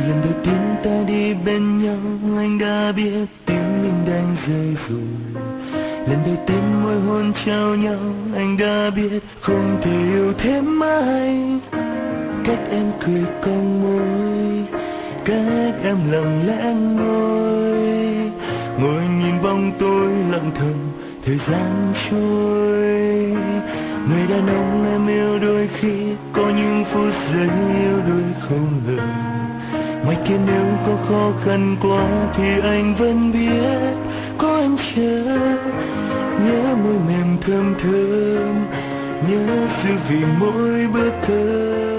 Lần đầu tiên ta đi bên nhau, anh đã biết tim mình đang rơi rồi. Lần đầu tiên môi hôn trao nhau, anh đã biết không thể yêu thêm ai. Cách em cười cong môi, cách em lặng lẽ ngồi, ngồi nhìn bóng tôi lặng thầm thời gian trôi. Người đàn ông em yêu đôi khi có những phút giây yêu đôi không ngờ. Ngoài kia nếu có khó khăn quá thì anh vẫn biết có anh chờ. Nhớ môi mềm thơm thơm, nhớ sự vì mỗi bữa thơm.